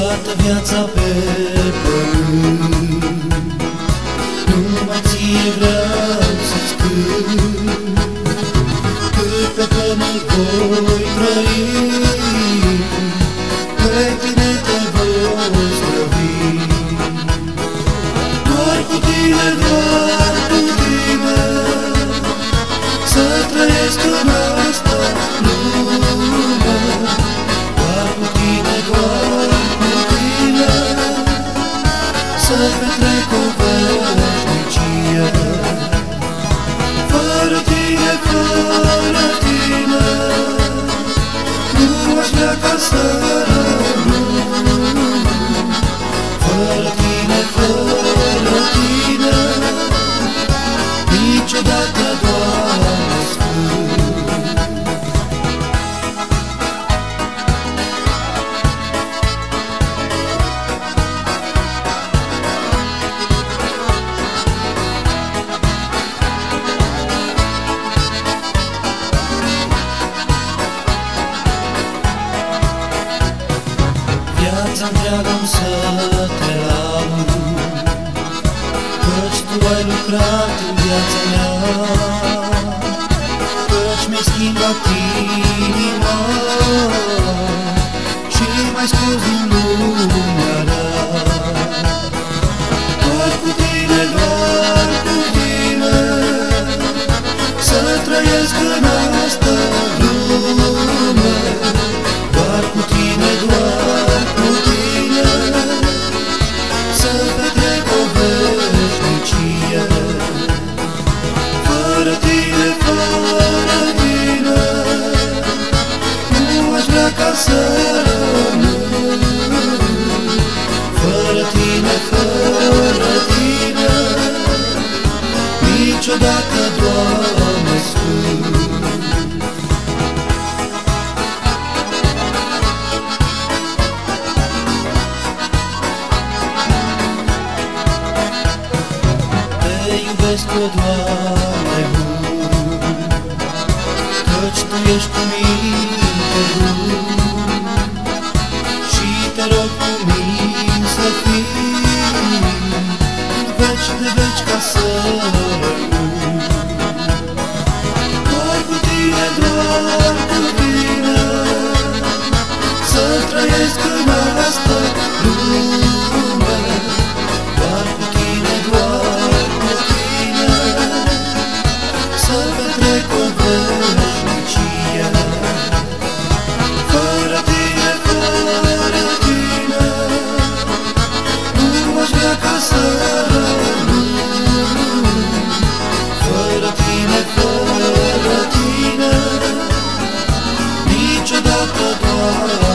toată viața pe pământ, numai ție vreau să-ți cânt. Cât pe pământ voi trăi, pe tine te voi slăvi. Doar cu tine, doar cu tine, să trăiesc în asta lume. Doar cu tine, doar cu tine, să petrec o veșnicie. Fără tine, fără tine, nu aș vrea ca să rămân. Fără tine, fără tine, niciodată, Doamne Sfânt. Viața întreagă-mi să te laud, căci Tu ai lucrat în viața mea, căci mi-ai schimbat inima și m-ai scos din lumea rea. Doar cu tine, doar cu tine, să trăiesc în asta lume. Doar cu tine, doar cu tine, să petrec o veșnicie. Fără tine, fără tine, nu aș vrea ca să rămân. Fără tine, fără tine, niciodată, Doamne Sfânt. Iubesc, o Doamne bun, căci Tu ești cu minte bun, și te rog cu mine să fii în veci de veci ca să rămân. Doar cu tine, doar cu tine, să trăiesc în asta lume. Doar cu tine, doar cu tine, să petrec o veșnicie. Fără tine, fără tine, nu aș vrea ca să rămân. Fără tine, fără tine, niciodată, Doamne.